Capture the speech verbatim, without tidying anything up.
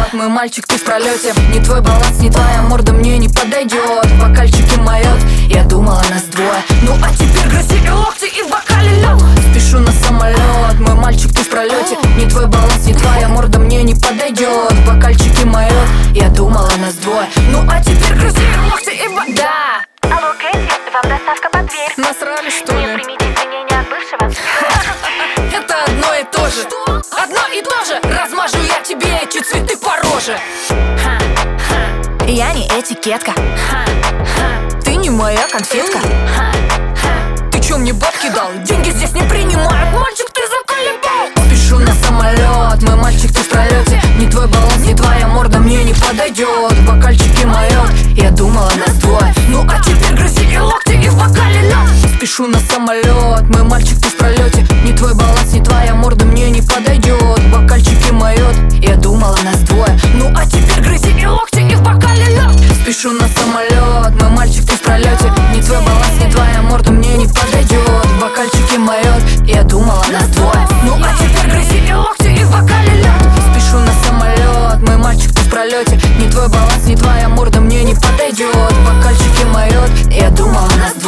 самолет, мой мальчик, ты в пролете. Не твой баланс, не твоя морда мне не подойдет. Бокальчики моют, я думала нас двое. Ну а теперь грызи и локти и в бокале лёг. Спешу на самолет, мой мальчик, ты в пролете. Не твой баланс, не твоя морда мне не подойдет. Бокальчики моют, я думала нас двое. Ну а теперь грызи и локти и в бокале. Да. Алло, Кэти, вам доставка под дверь. Насрали, что Не ли? примите извинения от бывшего. Это одно и то же. Одно и то же. Размажу я тебе эти цветы по роже. Я не этикетка. Ты не моя конфетка. Ты чё мне бабки дал? Деньги здесь не принимают. Мальчик, ты заколебал. Спешу на самолет, мой мальчик, ты в пролете. Не твой баланс, не твоя морда мне не подойдет. Бокальчики моют, я думала нас двое. Ну а теперь грызи и локти и в бокале лёг. Спешу на самолет, мой мальчик, ты в пролете. Не твой баланс, не твоя морда мне не подойдет. Бокальчики моют, я думала нас двое. Ну а теперь грызи и локти и в бокале лёг. Спешу на самолет, мой мальчик, ты в пролете. Не твой баланс, не твоя морда мне не подойдет. Бокальчики моют, я думала нас двое. Ну а теперь грызи и локти и в бокале лёг. Спешу на самолет, мой мальчик, ты в пролете. Не твой баланс, не твоя морда мне не подойдет. Бокальчики моют, я думала нас